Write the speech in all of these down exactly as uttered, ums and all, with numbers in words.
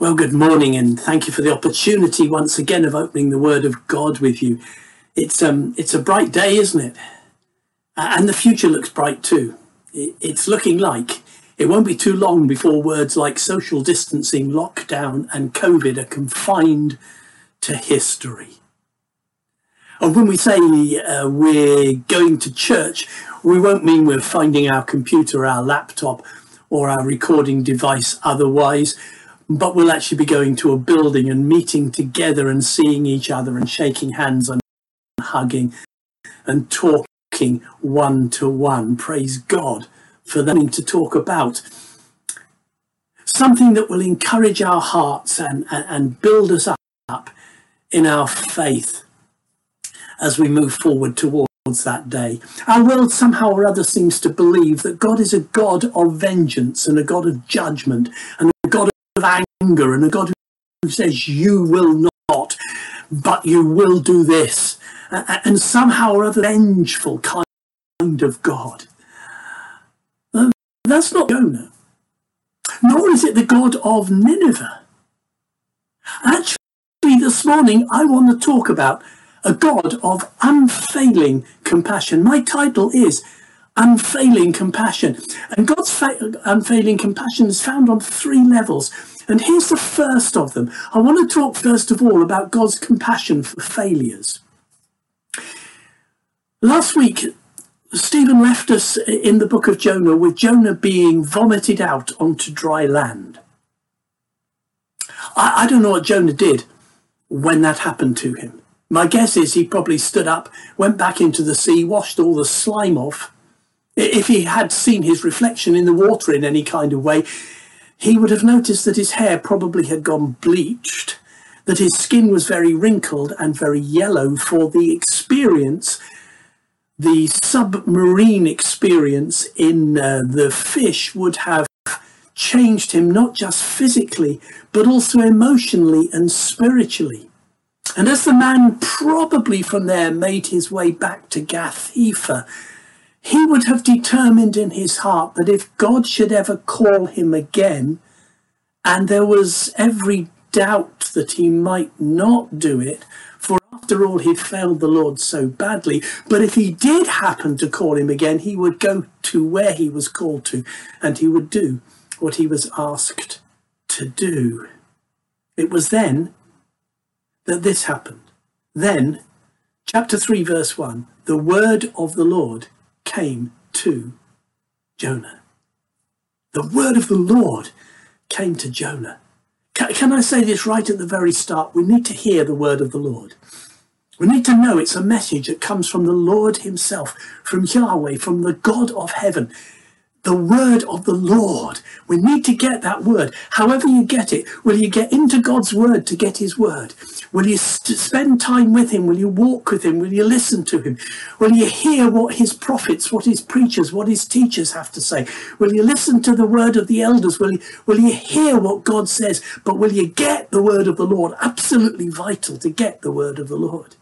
Well, good morning, and thank you for the opportunity once again of opening the Word of God with you. It's um, it's a bright day, isn't it? And the future looks bright too. It's looking like it won't be too long before words like social distancing, lockdown, and COVID are confined to history. And when we say uh, we're going to church, we won't mean we're finding our computer, our laptop, or our recording device otherwise. But we'll actually be going to a building and meeting together and seeing each other and shaking hands and hugging and talking one to one. Praise God for them to talk about something that will encourage our hearts and, and, and build us up in our faith as we move forward towards that day. Our world somehow or other seems to believe that God is a God of vengeance and a God of judgment and a God of anger and a God who says you will not, but you will do this, and somehow or other vengeful kind of God. That's not Jonah, nor is it the God of Nineveh. Actually, this morning I want to talk about a God of unfailing compassion. My title is Unfailing Compassion, and God's unfailing compassion is found on three levels. And here's the first of them. I want to talk first of all about God's compassion for failures. Last week, Stephen left us in the book of Jonah with Jonah being vomited out onto dry land. I, I don't know what Jonah did when that happened to him. My guess is he probably stood up, went back into the sea, washed all the slime off. If he had seen his reflection in the water in any kind of way, he would have noticed that his hair probably had gone bleached, that his skin was very wrinkled and very yellow, for the experience, the submarine experience in uh, the fish would have changed him not just physically, but also emotionally and spiritually. And as the man probably from there made his way back to Gath-hepher, he would have determined in his heart that if God should ever call him again, and there was every doubt that he might not do it, for after all he'd failed the Lord so badly, but if he did happen to call him again, he would go to where he was called to, and he would do what he was asked to do. It was then that this happened. Then, chapter three, verse one, the word of the Lord came to Jonah. The word of the Lord came to Jonah. Can, can I say this right at the very start? We need to hear the word of the Lord. We need to know it's a message that comes from the Lord himself, from Yahweh, from the God of heaven. The word of the Lord. We need to get that word. However you get it, will you get into God's word to get his word? Will you st- spend time with him? Will you walk with him? Will you listen to him? Will you hear what his prophets, what his preachers, what his teachers have to say? Will you listen to the word of the elders? Will you, will you hear what God says? But will you get the word of the Lord? Absolutely vital to get the word of the Lord.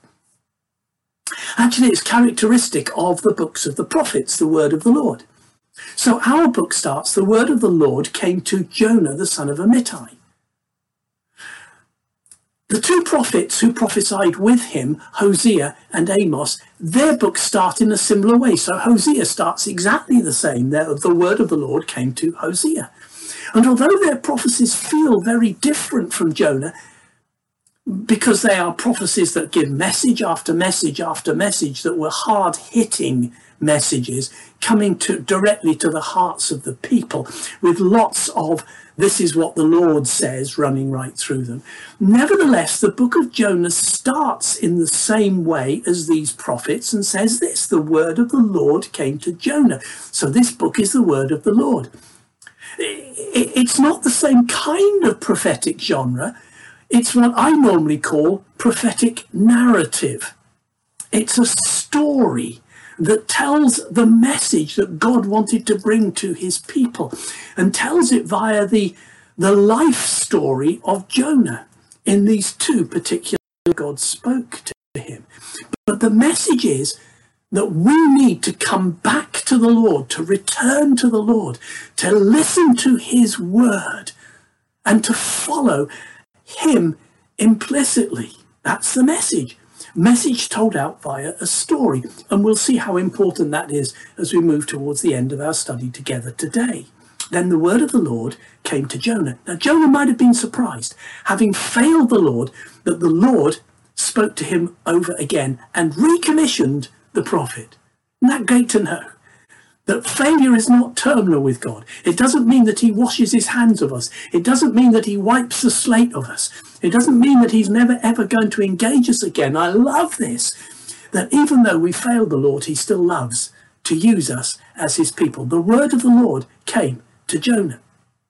Actually, it's characteristic of the books of the prophets, the word of the Lord. So our book starts, the word of the Lord came to Jonah, the son of Amittai. The two prophets who prophesied with him, Hosea and Amos, their books start in a similar way. So Hosea starts exactly the same. The word of the Lord came to Hosea. And although their prophecies feel very different from Jonah, because they are prophecies that give message after message after message that were hard-hitting messages coming to directly to the hearts of the people, with lots of this is what the Lord says running right through them. Nevertheless, the book of Jonah starts in the same way as these prophets and says this: the word of the Lord came to Jonah. So this book is the word of the Lord. It's not the same kind of prophetic genre. It's what I normally call prophetic narrative. It's a story that tells the message that God wanted to bring to his people, and tells it via the, the life story of Jonah in these two particular God spoke to him. But the message is that we need to come back to the Lord, to return to the Lord, to listen to his word, and to follow him implicitly. That's the message. Message told out via a story. And we'll see how important that is as we move towards the end of our study together today. Then the word of the Lord came to Jonah. Now, Jonah might have been surprised, having failed the Lord, that the Lord spoke to him over again and recommissioned the prophet. Isn't that great to know? That failure is not terminal with God. It doesn't mean that he washes his hands of us. It doesn't mean that he wipes the slate of us. It doesn't mean that he's never, ever going to engage us again. I love this, that even though we failed the Lord, he still loves to use us as his people. The word of the Lord came to Jonah.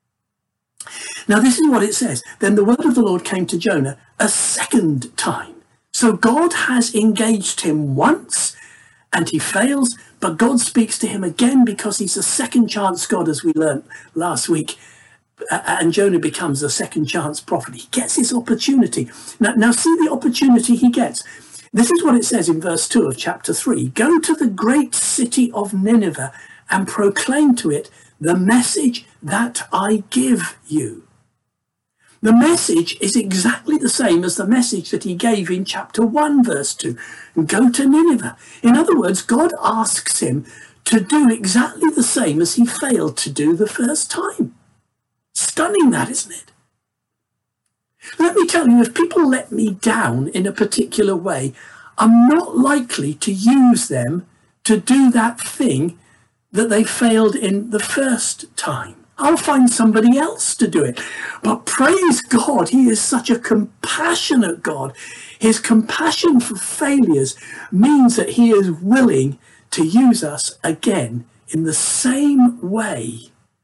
Now, this is what it says. Then the word of the Lord came to Jonah a second time. So God has engaged him once and he fails, but God speaks to him again because he's a second chance God, as we learned last week. And Jonah becomes a second chance prophet. He gets his opportunity. Now, now see the opportunity he gets. This is what it says in verse two of chapter three. Go to the great city of Nineveh and proclaim to it the message that I give you. The message is exactly the same as the message that he gave in chapter one, verse two. Go to Nineveh. In other words, God asks him to do exactly the same as he failed to do the first time. Stunning, that, isn't it? Let me tell you, if people let me down in a particular way, I'm not likely to use them to do that thing that they failed in the first time. I'll find somebody else to do it. But praise God, he is such a compassionate God. His compassion for failures means that he is willing to use us again in the same way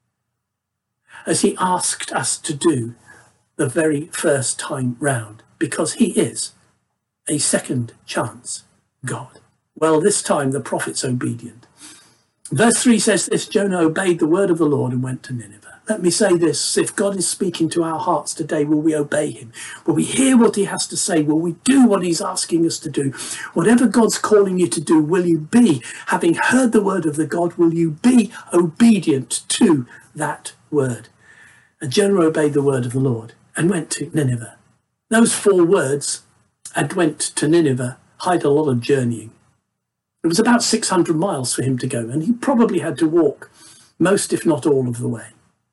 as he asked us to do the very first time round, because he is a second chance God. Well, this time the prophet's obedient. Verse three says this: Jonah obeyed the word of the Lord and went to Nineveh. Let me say this: if God is speaking to our hearts today, will we obey him? Will we hear what he has to say? Will we do what he's asking us to do? Whatever God's calling you to do, will you be, having heard the word of the God, will you be obedient to that word? And Jonah obeyed the word of the Lord and went to Nineveh. Those four words, and went to Nineveh, hide a lot of journeying. It was about six hundred miles for him to go, and he probably had to walk most, if not all, of the way.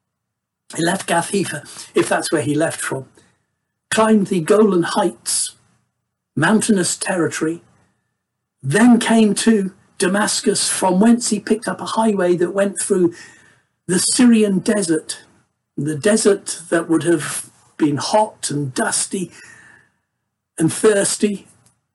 He left Gath Hepher, if that's where he left from, climbed the Golan Heights, mountainous territory, then came to Damascus, from whence he picked up a highway that went through the Syrian desert, the desert that would have been hot and dusty and thirsty.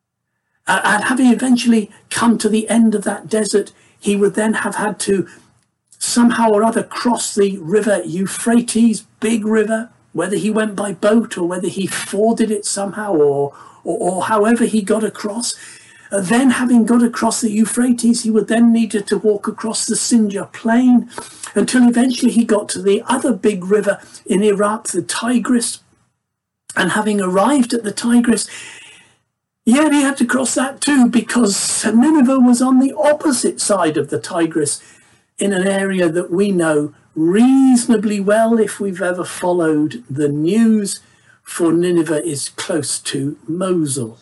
And having eventually come to the end of that desert, he would then have had to somehow or other cross the river Euphrates, big river, whether he went by boat or whether he forded it somehow, or, or, or however he got across. Uh, then having got across the Euphrates, he would then need to walk across the Sinjar plain until eventually he got to the other big river in Iraq, the Tigris. And having arrived at the Tigris, yeah, he had to cross that too, because Nineveh was on the opposite side of the Tigris, in an area that we know reasonably well if we've ever followed the news, for Nineveh is close to Mosul.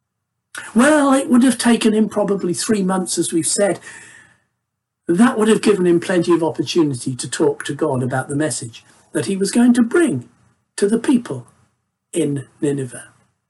Well, it would have taken him probably three months, as we've said. That would have given him plenty of opportunity to talk to God about the message that he was going to bring to the people in Nineveh.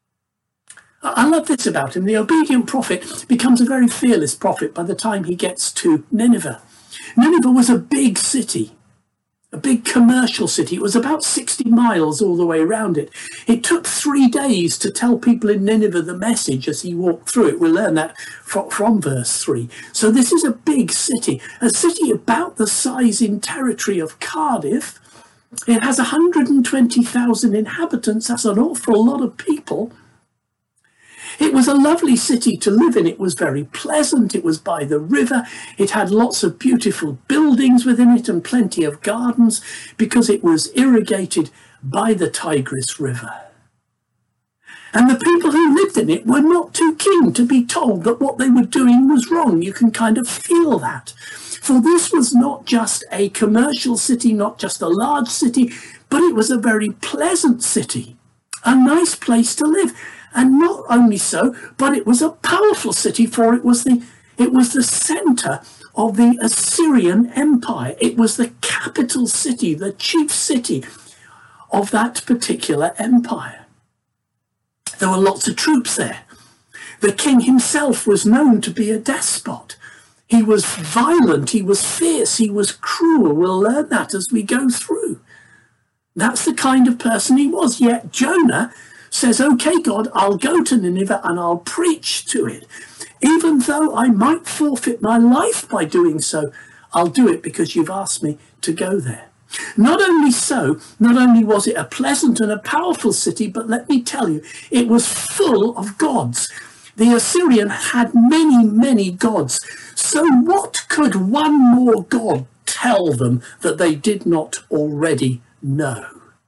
I love this about him. The obedient prophet becomes a very fearless prophet by the time he gets to Nineveh. Nineveh was a big city, a big commercial city. It was about sixty miles all the way around it. It took three days to tell people in Nineveh the message as he walked through it. We'll learn that from, from verse three. So this is a big city, a city about the size in territory of Cardiff. It has one hundred twenty thousand inhabitants. That's an awful lot of people. It was a lovely city to live in. It was very pleasant. It was by the river. It had lots of beautiful buildings within it and plenty of gardens because it was irrigated by the Tigris River. And the people who lived in it were not too keen to be told that what they were doing was wrong. You can kind of feel that. For this was not just a commercial city, not just a large city. but it was a very pleasant city, a nice place to live. And not only so, but it was a powerful city, for it was the it was the center of the Assyrian Empire. It was the capital city, the chief city of that particular empire. There were lots of troops there. The king himself was known to be a despot. He was violent, he was fierce, he was cruel. We'll learn that as we go through. That's the kind of person he was. Yet Jonah says, okay, God, I'll go to Nineveh and I'll preach to it. Even though I might forfeit my life by doing so, I'll do it because you've asked me to go there. Not only so, not only was it a pleasant and a powerful city, but let me tell you, it was full of gods. The Assyrian had many, many gods. So what could one more god tell them that they did not already know?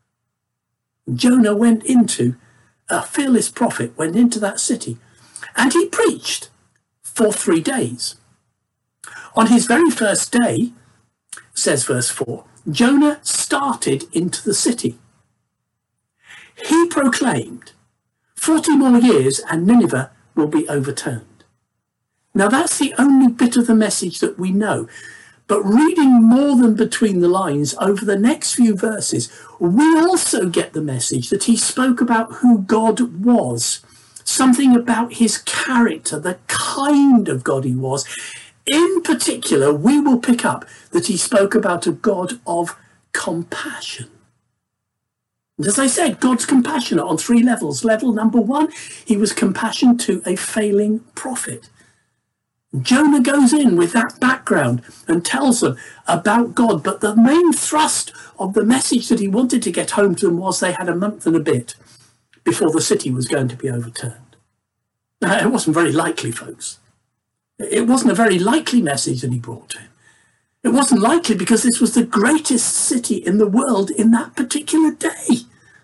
Jonah went into, a fearless prophet, went into that city, and he preached for three days. On his very first day, says verse four, Jonah started into the city. He proclaimed, forty more years and Nineveh will be overturned. Now that's the only bit of the message that we know. But reading more than between the lines over the next few verses, we also get the message that he spoke about who God was, something about his character, the kind of God he was. In particular, we will pick up that he spoke about a God of compassion. And as I said, God's compassionate on three levels. Level number one, he was compassionate to a failing prophet. Jonah goes in with that background and tells them about God, but the main thrust of the message that he wanted to get home to them was they had a month and a bit before the city was going to be overturned. Now, it wasn't very likely, folks. It wasn't a very likely message that he brought to him. It wasn't likely because this was the greatest city in the world in that particular day.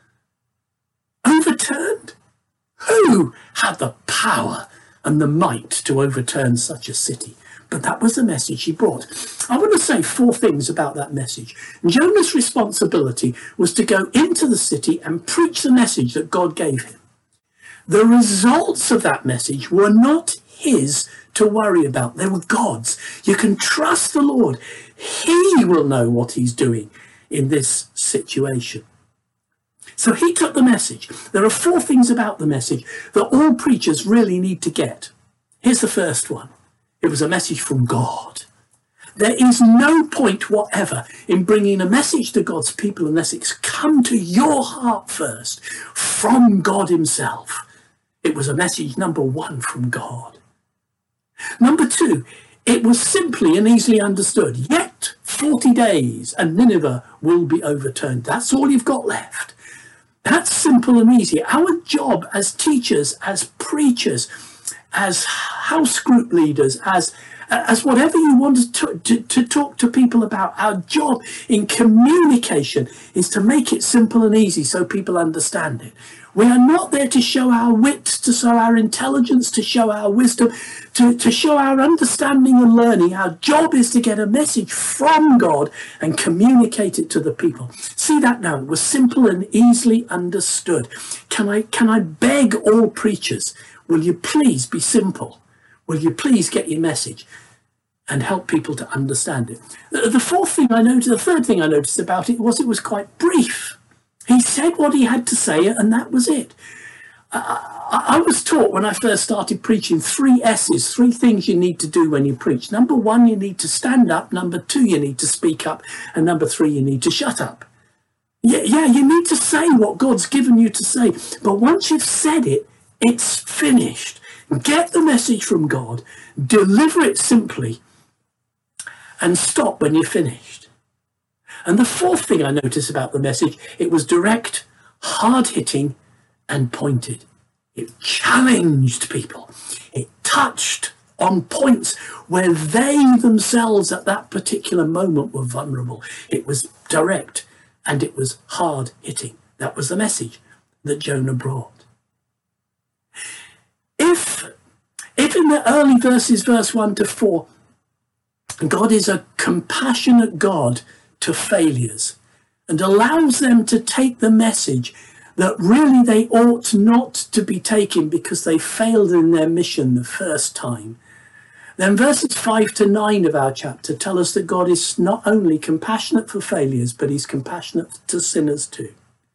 Overturned? Who had the power and the might to overturn such a city? But that was the message he brought. I want to say four things about that message. Jonah's responsibility was to go into the city and preach the message that God gave him. The results of that message were not his to worry about. They were God's. You can trust the Lord. He will know what he's doing in this situation. So he took the message. There are four things about the message that all preachers really need to get. Here's the first one. It was a message from God. There is no point whatever in bringing a message to God's people unless it's come to your heart first from God himself. It was a message, number one, from God. Number two, it was simply and easily understood. Yet forty days and Nineveh will be overturned. That's all you've got left. That's simple and easy. Our job as teachers, as preachers, as house group leaders, as as whatever you want to, to, to talk to people about, our job in communication is to make it simple and easy so people understand it. We are not there to show our wit, to show our intelligence, to show our wisdom, to, to show our understanding and learning. Our job is to get a message from God and communicate it to the people. See that now? It was simple and easily understood. Can I, can I beg all preachers, will you please be simple? Will you please get your message and help people to understand it? The fourth thing I noticed, the third thing I noticed about it was it was quite brief. He said what he had to say, and that was it. I, I was taught when I first started preaching three S's, three things you need to do when you preach. Number one, you need to stand up. Number two, you need to speak up. And number three, you need to shut up. Yeah, yeah, you need to say what God's given you to say. But once you've said it, it's finished. Get the message from God, deliver it simply, and stop when you're finished. And the fourth thing I noticed about the message, it was direct, hard-hitting, and pointed. It challenged people. It touched on points where they themselves at that particular moment were vulnerable. It was direct and it was hard-hitting. That was the message that Jonah brought. If, if in the early verses, verse one to four, God is a compassionate God to failures, and allows them to take the message that really they ought not to be taken because they failed in their mission the first time, then verses five to nine of our chapter tell us that God is not only compassionate for failures, but he's compassionate to sinners too.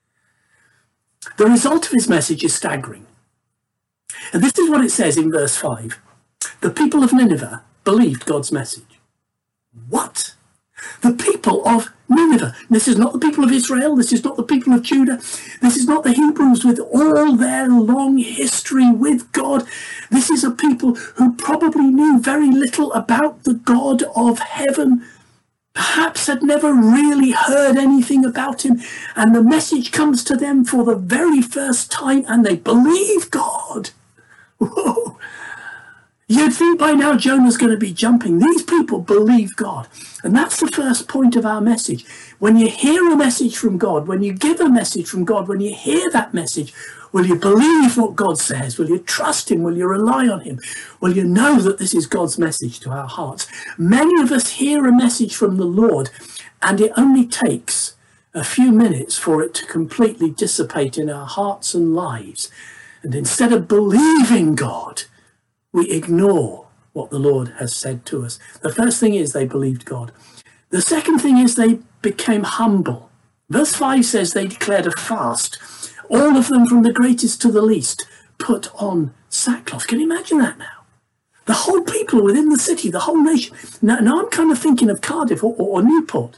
The result of his message is staggering. And this is what it says in verse five. The people of Nineveh believed God's message. What? The people of Nineveh. This is not the people of Israel. This is not the people of Judah. This is not the Hebrews with all their long history with God. This is a people who probably knew very little about the God of heaven, perhaps had never really heard anything about him, and the message comes to them for the very first time, and they believe God. Whoa. You'd think by now Jonah's going to be jumping. These people believe God. And that's the first point of our message. When you hear a message from God, when you give a message from God, when you hear that message, will you believe what God says? Will you trust him? Will you rely on him? Will you know that this is God's message to our hearts? Many of us hear a message from the Lord, and it only takes a few minutes for it to completely dissipate in our hearts and lives. And instead of believing God, we ignore what the Lord has said to us. The first thing is they believed God. The second thing is they became humble. Verse five says they declared a fast. All of them, from the greatest to the least, put on sackcloth. Can you imagine that now? The whole people within the city, the whole nation. Now, now I'm kind of thinking of Cardiff or, or, or Newport.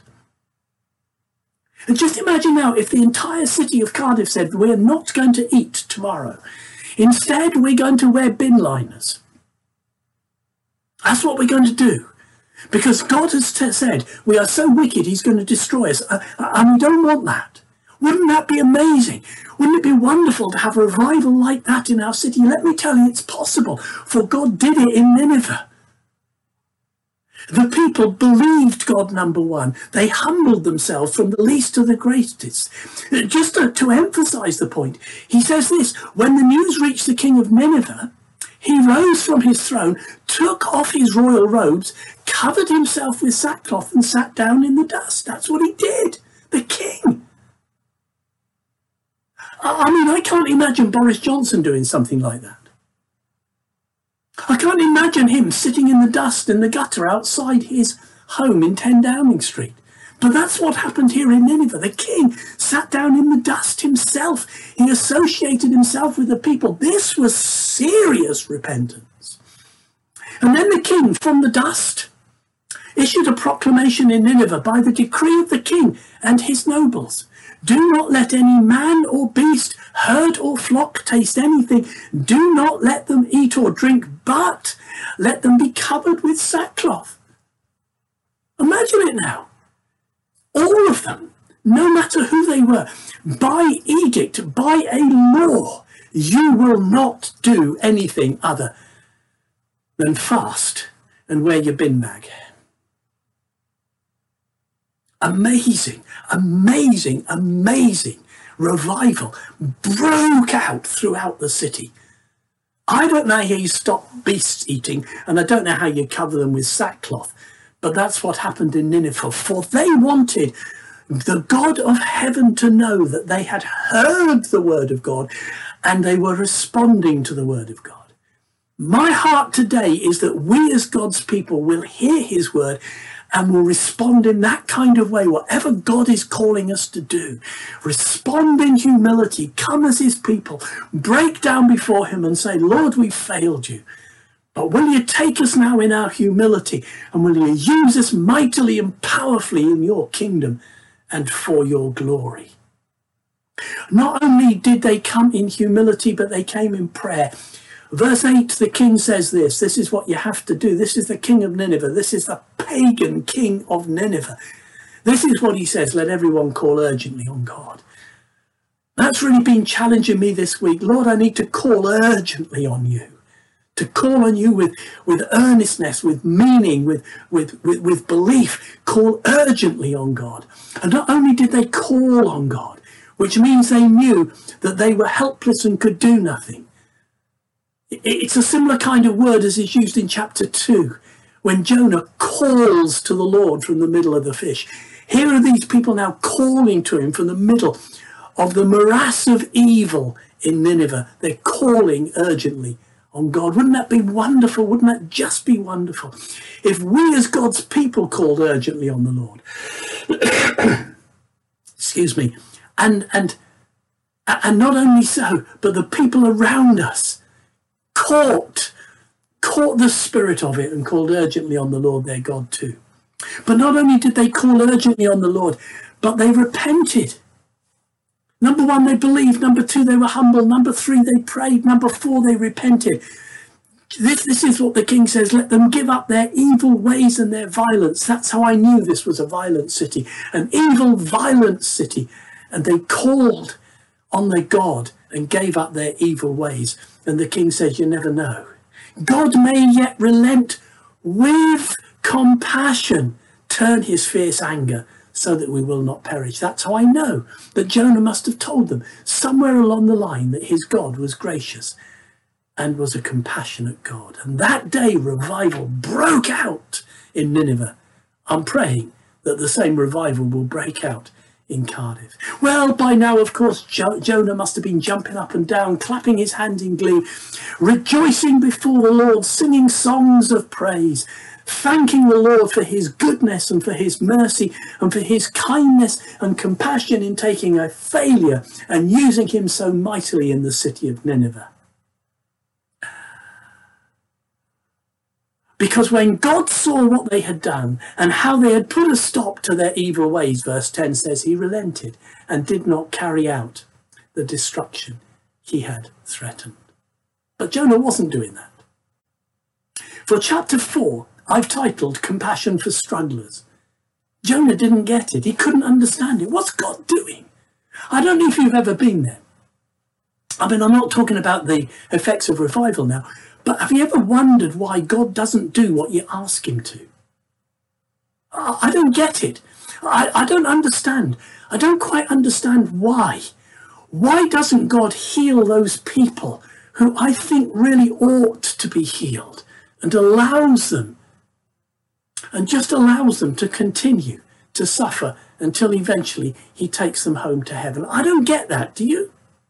And just imagine now if the entire city of Cardiff said, we're not going to eat tomorrow. Instead, we're going to wear bin liners. That's what we're going to do. Because God has t- said, we are so wicked, he's going to destroy us. Uh, and we don't want that. Wouldn't that be amazing? Wouldn't it be wonderful to have a revival like that in our city? Let me tell you, it's possible. For God did it in Nineveh. The people believed God, number one. They humbled themselves from the least to the greatest. Just to, to emphasize the point, he says this, when the news reached the king of Nineveh, he rose from his throne, took off his royal robes, covered himself with sackcloth and sat down in the dust. That's what he did. The king. I mean, I can't imagine Boris Johnson doing something like that. I can't imagine him sitting in the dust in the gutter outside his home in ten Downing Street. But that's what happened here in Nineveh. The king sat down in the dust himself. He associated himself with the people. This was serious repentance. And then the king, from the dust, issued a proclamation in Nineveh by the decree of the king and his nobles. Do not let any man or beast, herd or flock taste anything. Do not let them eat or drink, but let them be covered with sackcloth. Imagine it now. All of them, no matter who they were, by edict, by a law, you will not do anything other than fast and wear your bin bag. Amazing, amazing, amazing revival broke out throughout the city. I don't know how you stop beasts eating, and I don't know how you cover them with sackcloth, but that's what happened in Nineveh. For they wanted the God of heaven to know that they had heard the word of God, and they were responding to the word of God. My heart today is that we as God's people will hear his word and will respond in that kind of way, whatever God is calling us to do. Respond in humility, come as his people, break down before him and say, Lord, we failed you. But will you take us now in our humility, and will you use us mightily and powerfully in your kingdom and for your glory? Not only did they come in humility, but they came in prayer. Verse eight, the king says this, this is what you have to do. This is the king of Nineveh. This is the pagan king of Nineveh. This is what he says, let everyone call urgently on God. That's really been challenging me this week. Lord, I need to call urgently on you. To call on you with, with earnestness, with meaning, with, with, with, with belief. Call urgently on God. And not only did they call on God, which means they knew that they were helpless and could do nothing. It's a similar kind of word as is used in chapter two, when Jonah calls to the Lord from the middle of the fish. Here are these people now calling to him from the middle of the morass of evil in Nineveh. They're calling urgently on God. Wouldn't that be wonderful? Wouldn't that just be wonderful? If we as God's people called urgently on the Lord. Excuse me. And, and, and not only so, but the people around us caught, caught the spirit of it and called urgently on the Lord their God too. But not only did they call urgently on the Lord, but they repented. Number one, they believed. Number two, they were humble. Number three, they prayed. Number four, they repented. This, this is what the king says, let them give up their evil ways and their violence. That's how I knew this was a violent city, an evil, violent city. And they called on their God and gave up their evil ways. And the king says, you never know. God may yet relent with compassion, turn his fierce anger so that we will not perish. That's how I know that Jonah must have told them somewhere along the line that his God was gracious and was a compassionate God. And that day revival broke out in Nineveh. I'm praying that the same revival will break out in Cardiff. Well, by now, of course, jo- Jonah must have been jumping up and down, clapping his hands in glee, rejoicing before the Lord, singing songs of praise, thanking the Lord for his goodness and for his mercy and for his kindness and compassion in taking a failure and using him so mightily in the city of Nineveh. Because when God saw what they had done and how they had put a stop to their evil ways, verse ten says, he relented and did not carry out the destruction he had threatened. But Jonah wasn't doing that. For chapter four, I've titled Compassion for Strugglers. Jonah didn't get it. He couldn't understand it. What's God doing? I don't know if you've ever been there. I mean, I'm not talking about the effects of revival now, but have you ever wondered why God doesn't do what you ask him to? I don't get it. I, I don't understand. I don't quite understand why. Why doesn't God heal those people who I think really ought to be healed, and allows them, and just allows them to continue to suffer until eventually he takes them home to heaven? I don't get that, do you?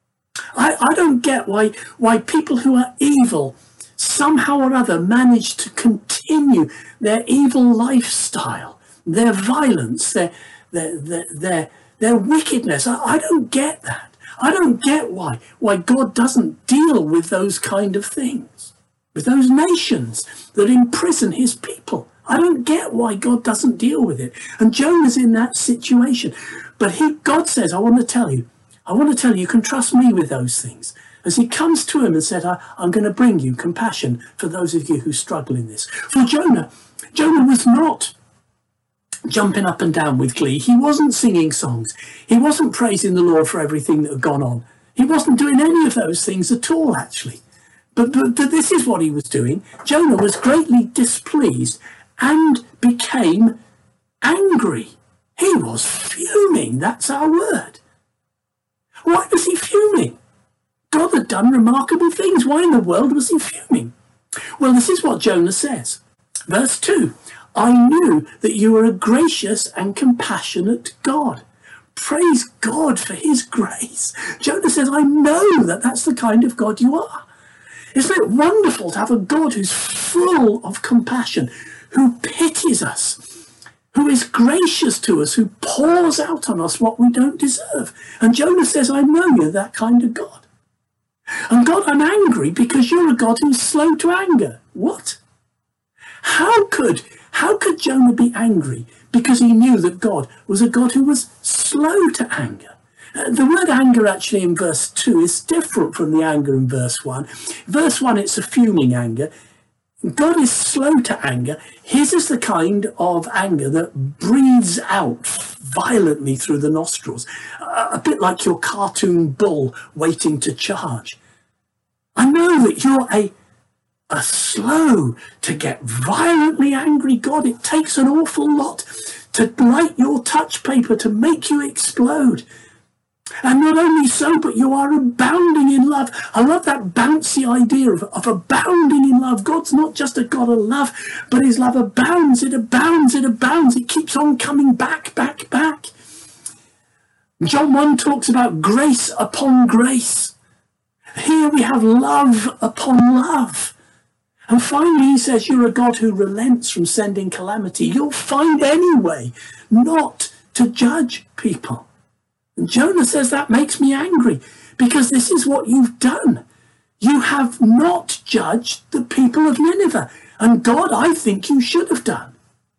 I, I don't get why, why people who are evil somehow or other manage to continue their evil lifestyle, their violence, their their their their, their wickedness. I, I don't get that. I don't get why why God doesn't deal with those kind of things, with those nations that imprison his people. I don't get why God doesn't deal with it. And Jonah's in that situation. But he, God says, I want to tell you, I want to tell you, you can trust me with those things. As he comes to him and said, I, I'm going to bring you compassion for those of you who struggle in this. For Jonah, Jonah was not jumping up and down with glee. He wasn't singing songs. He wasn't praising the Lord for everything that had gone on. He wasn't doing any of those things at all, actually. But, but, but this is what he was doing. Jonah was greatly displeased and became angry. He was fuming. That's our word. Why was he fuming? God had done remarkable things. Why in the world was he fuming? Well, this is what Jonah says. Verse two, I knew that you are a gracious and compassionate God. Praise God for his grace. Jonah says, I know that that's the kind of God you are. Isn't it wonderful to have a God who's full of compassion, who pities us, who is gracious to us, who pours out on us what we don't deserve? And Jonah says, I know you're that kind of God. And God, I'm angry because you're a God who's slow to anger. What? How could, how could Jonah be angry because he knew that God was a God who was slow to anger? Uh, the word anger actually in verse two is different from the anger in verse one. Verse one, it's a fuming anger. God is slow to anger. His is the kind of anger that breathes out violently through the nostrils, uh, a bit like your cartoon bull waiting to charge. I know that you're a, a slow to get violently angry God. It takes an awful lot to light your touch paper to make you explode. And not only so, but you are abounding in love. I love that bouncy idea of, of abounding in love. God's not just a God of love, but his love abounds, it abounds, it abounds. It keeps on coming back, back, back. John one talks about grace upon grace. Here we have love upon love. And finally, he says, you're a God who relents from sending calamity. You'll find any way not to judge people. And Jonah says that makes me angry, because this is what you've done. You have not judged the people of Nineveh. And God, I think you should have done.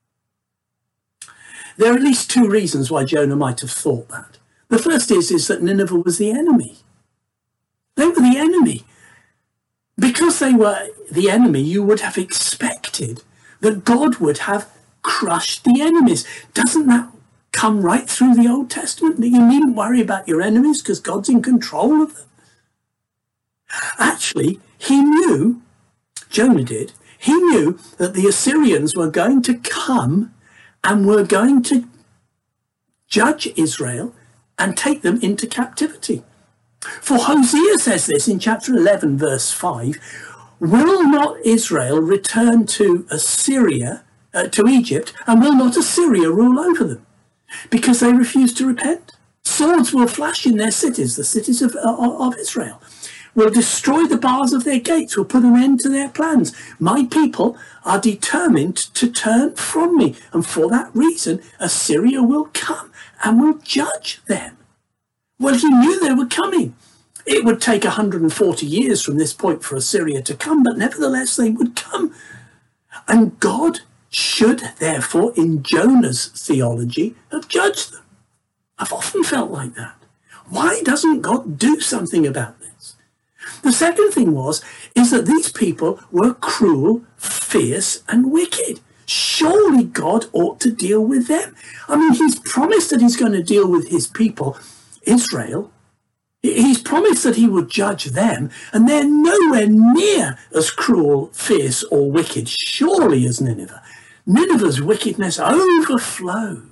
There are at least two reasons why Jonah might have thought that. The first is, is that Nineveh was the enemy. They were the enemy. Because they were the enemy, you would have expected that God would have crushed the enemies. Doesn't that come right through the Old Testament? That you needn't worry about your enemies because God's in control of them. Actually, he knew, Jonah did, he knew that the Assyrians were going to come and were going to judge Israel and take them into captivity. For Hosea says this in chapter eleven, verse five, will not Israel return to Assyria, uh, to Egypt, and will not Assyria rule over them? Because they refuse to repent. Swords will flash in their cities, the cities of, uh, of Israel, will destroy the bars of their gates, will put an end to their plans. My people are determined to turn from me, and for that reason, Assyria will come and will judge them. Well, he knew they were coming. It would take one hundred forty years from this point for Assyria to come, but nevertheless they would come. And God should, therefore, in Jonah's theology, have judged them. I've often felt like that. Why doesn't God do something about this? The second thing was, is that these people were cruel, fierce, and wicked. Surely God ought to deal with them. I mean, he's promised that he's going to deal with his people, Israel. He's promised that he would judge them, and they're nowhere near as cruel, fierce, or wicked, surely, as Nineveh. Nineveh's wickedness overflowed.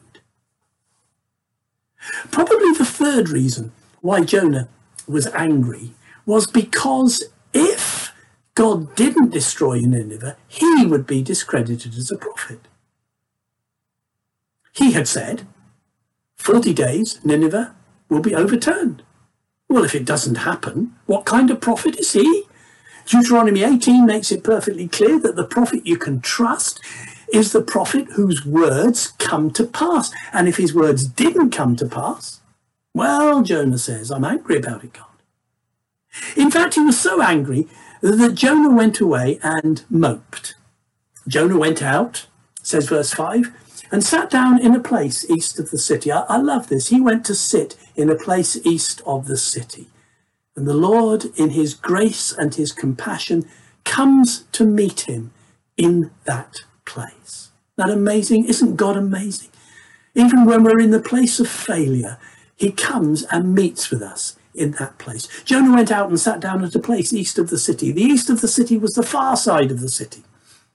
Probably the third reason why Jonah was angry was because if God didn't destroy Nineveh, he would be discredited as a prophet. He had said, forty days, Nineveh will be overturned. Well, if it doesn't happen, what kind of prophet is he? Deuteronomy eighteen makes it perfectly clear that the prophet you can trust is the prophet whose words come to pass. And if his words didn't come to pass, well, Jonah says, I'm angry about it, God. In fact, he was so angry that Jonah went away and moped. Jonah went out, says verse five, and sat down in a place east of the city. I, I love this. He went to sit in a place east of the city. And the Lord, in his grace and his compassion, comes to meet him in that place. Isn't that amazing? Isn't God amazing? Even when we're in the place of failure, he comes and meets with us in that place. Jonah went out and sat down at a place east of the city. The east of the city was the far side of the city.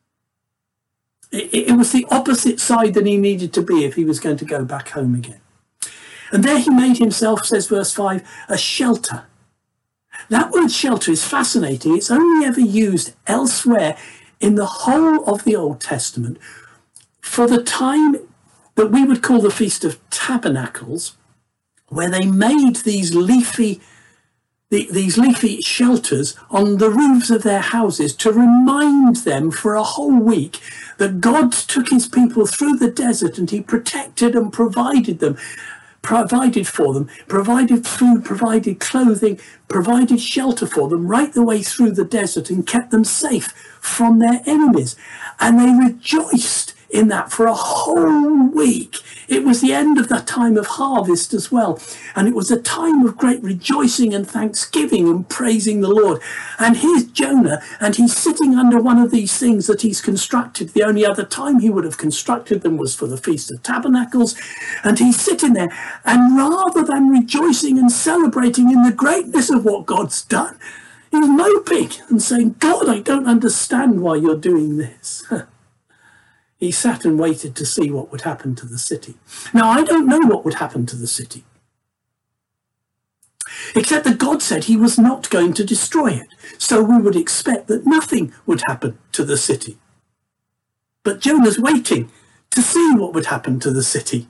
It, it was the opposite side that he needed to be if he was going to go back home again. And there he made himself, says verse five, a shelter. That word shelter is fascinating. It's only ever used elsewhere in the whole of the Old Testament for the time that we would call the Feast of Tabernacles, where they made these leafy, the, these leafy shelters on the roofs of their houses to remind them for a whole week that God took his people through the desert and he protected and provided them. provided for them, provided food, provided clothing, provided shelter for them right the way through the desert and kept them safe from their enemies. And they rejoiced in that for a whole week. It was the end of the time of harvest as well. And it was a time of great rejoicing and thanksgiving and praising the Lord. And here's Jonah, and he's sitting under one of these things that he's constructed. The only other time he would have constructed them was for the Feast of Tabernacles. And he's sitting there, and rather than rejoicing and celebrating in the greatness of what God's done, he's moping and saying, God, I don't understand why you're doing this. He sat and waited to see what would happen to the city. Now, I don't know what would happen to the city. except that God said he was not going to destroy it. So we would expect that nothing would happen to the city. But Jonah's waiting to see what would happen to the city.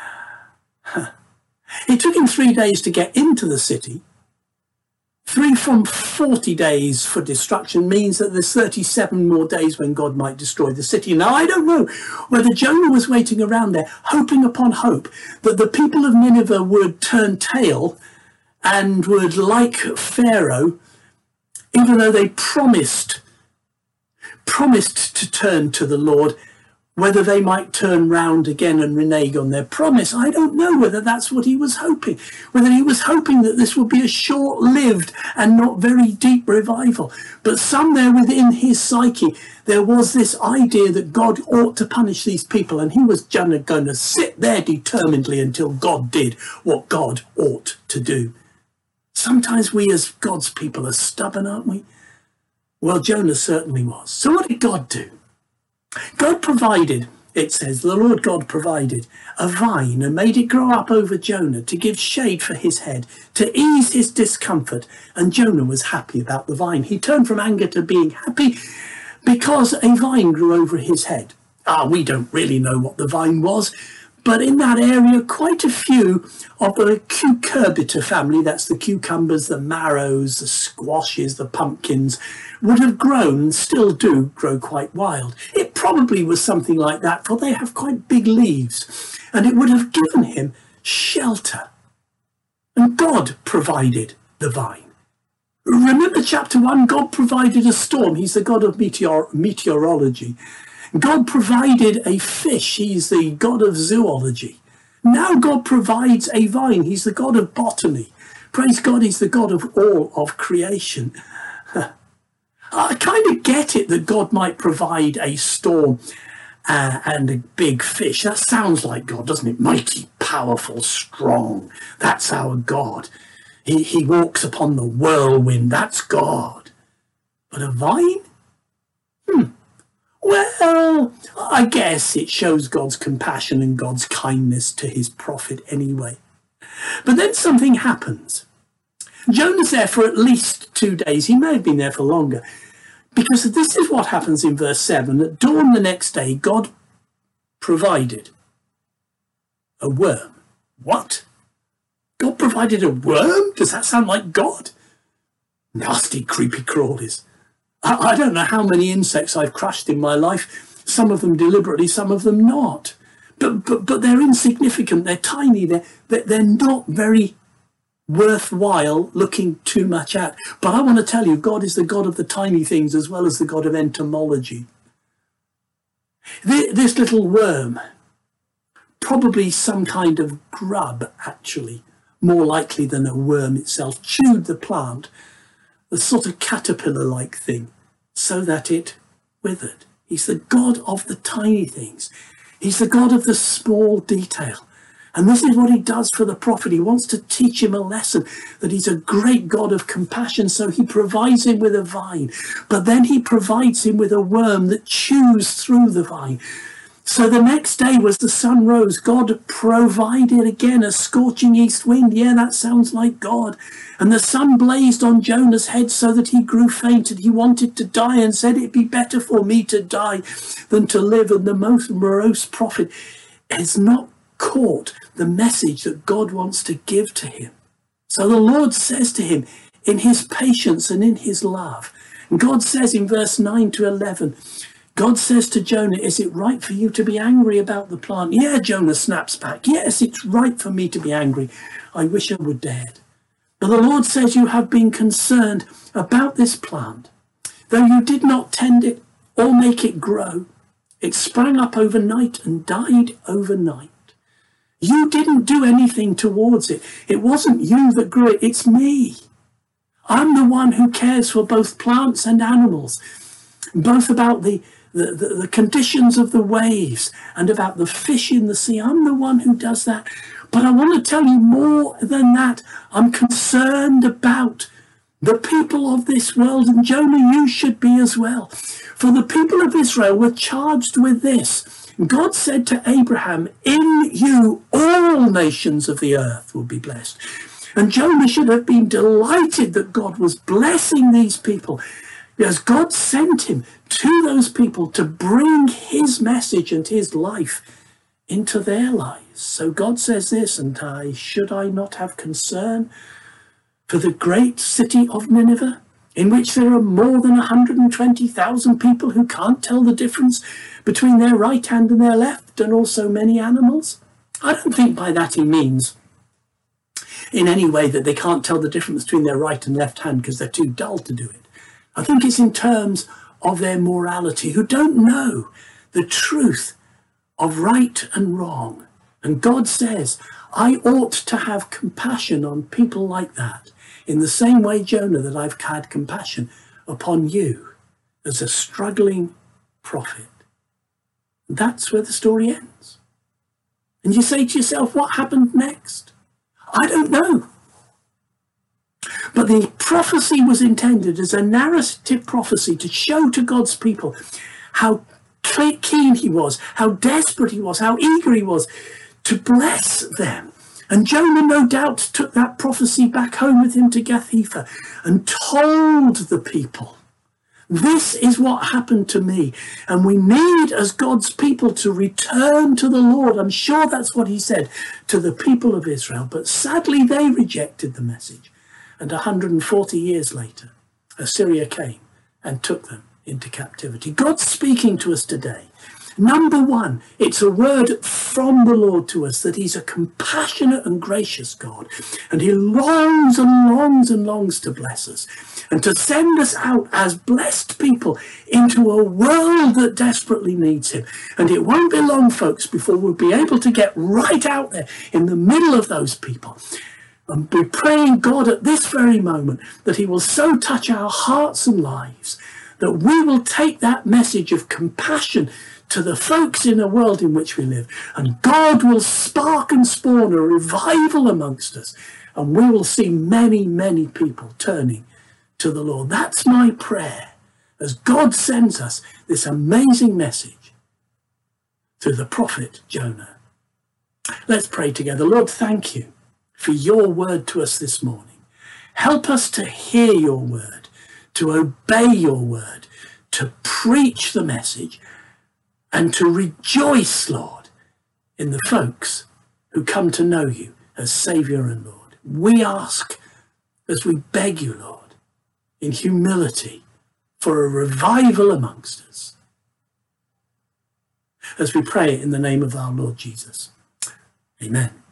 It took him three days to get into the city. Three from forty days for destruction means that there's thirty-seven more days when God might destroy the city. Now, I don't know whether Jonah was waiting around there, hoping upon hope that the people of Nineveh would turn tail and would, like Pharaoh, even though they promised, promised to turn to the Lord, whether they might turn round again and renege on their promise. I don't know whether that's what he was hoping, whether he was hoping that this would be a short-lived and not very deep revival. But somewhere within his psyche, there was this idea that God ought to punish these people, and he was going to sit there determinedly until God did what God ought to do. Sometimes we as God's people are stubborn, aren't we? Well, Jonah certainly was. So what did God do? God provided, it says, the Lord God provided a vine and made it grow up over Jonah to give shade for his head, to ease his discomfort. And Jonah was happy about the vine. He turned from anger to being happy because a vine grew over his head. Ah, we don't really know what the vine was, but in that area, quite a few of the cucurbita family, that's the cucumbers, the marrows, the squashes, the pumpkins, would have grown, still do grow quite wild. It probably was something like that, for they have quite big leaves, and it would have given him shelter. And God provided the vine. Remember chapter one, God provided a storm. He's the God of meteor meteorology. God provided a fish. He's the God of zoology. Now God provides a vine. He's the God of botany. Praise God, he's the God of all of creation. I kind of get it that God might provide a storm uh, and a big fish. That sounds like God, doesn't it? Mighty, powerful, strong. That's our God. He, he walks upon the whirlwind. That's God. But a vine? Hmm. Well, I guess it shows God's compassion and God's kindness to his prophet anyway. But then something happens. Jonah's there for at least two days. He may have been there for longer. Because this is what happens in verse seven. At dawn the next day, God provided a worm. What? God provided a worm? Does that sound like God? Nasty, creepy crawlies. I don't know how many insects I've crushed in my life, some of them deliberately, some of them not. But but, but they're insignificant, they're tiny, they're, they're not very worthwhile looking too much at. But I want to tell you, God is the God of the tiny things as well as the God of entomology. This little worm, probably some kind of grub actually, more likely than a worm itself, chewed the plant, a sort of caterpillar-like thing, so that it withered. He's the God of the tiny things. He's the God of the small detail. And this is what he does for the prophet. He wants to teach him a lesson, that he's a great God of compassion, so he provides him with a vine. But then he provides him with a worm that chews through the vine. So the next day, as the sun rose, God provided again a scorching east wind. Yeah, that sounds like God. And the sun blazed on Jonah's head so that he grew faint, and he wanted to die and said, it'd be better for me to die than to live. And the most morose prophet has not caught the message that God wants to give to him. So the Lord says to him in his patience and in his love, and God says in verse nine to eleven, God says to Jonah, is it right for you to be angry about the plant? Yeah, Jonah snaps back. Yes, it's right for me to be angry. I wish I were dead. But the Lord says you have been concerned about this plant. Though you did not tend it or make it grow, it sprang up overnight and died overnight. You didn't do anything towards it. It wasn't you that grew it, it's me. I'm the one who cares for both plants and animals, both about the The, the, the conditions of the waves and about the fish in the sea. I'm the one who does that. But I want to tell you more than that. I'm concerned about the people of this world. And Jonah, you should be as well. For the people of Israel were charged with this. God said to Abraham, in you all nations of the earth will be blessed. And Jonah should have been delighted that God was blessing these people, because God sent him to those people to bring his message and his life into their lives. So God says this, and I, should I not have concern for the great city of Nineveh, in which there are more than one hundred twenty thousand people who can't tell the difference between their right hand and their left, and also many animals? I don't think by that he means in any way that they can't tell the difference between their right and left hand because they're too dull to do it. I think it's in terms of their morality, who don't know the truth of right and wrong. And God says, I ought to have compassion on people like that, in the same way, Jonah, that I've had compassion upon you as a struggling prophet. That's where the story ends. And you say to yourself, what happened next? I don't know. But the prophecy was intended as a narrative prophecy to show to God's people how keen he was, how desperate he was, how eager he was to bless them. And Jonah no doubt took that prophecy back home with him to Gath-hepher and told the people, this is what happened to me. And we need, as God's people, to return to the Lord. I'm sure that's what he said to the people of Israel. But sadly, they rejected the message. And one hundred forty years later, Assyria came and took them into captivity. God's speaking to us today. Number one, it's a word from the Lord to us that he's a compassionate and gracious God. And he longs and longs and longs to bless us and to send us out as blessed people into a world that desperately needs him. And it won't be long, folks, before we'll be able to get right out there in the middle of those people and be praying God at this very moment that he will so touch our hearts and lives that we will take that message of compassion to the folks in the world in which we live, and God will spark and spawn a revival amongst us, and we will see many, many people turning to the Lord. That's my prayer as God sends us this amazing message through the prophet Jonah. Let's pray together. Lord, thank you for your word to us this morning. Help us to hear your word, to obey your word, to preach the message, and to rejoice, Lord, in the folks who come to know you as Saviour and Lord. We ask, as we beg you, Lord, in humility, for a revival amongst us. As we pray in the name of our Lord Jesus. Amen.